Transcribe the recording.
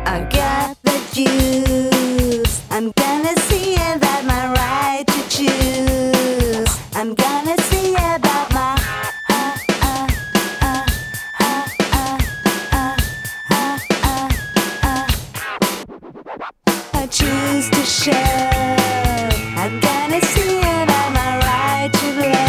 I got the juice. I'm gonna see about my right to choose. I'm gonna see about my I choose to share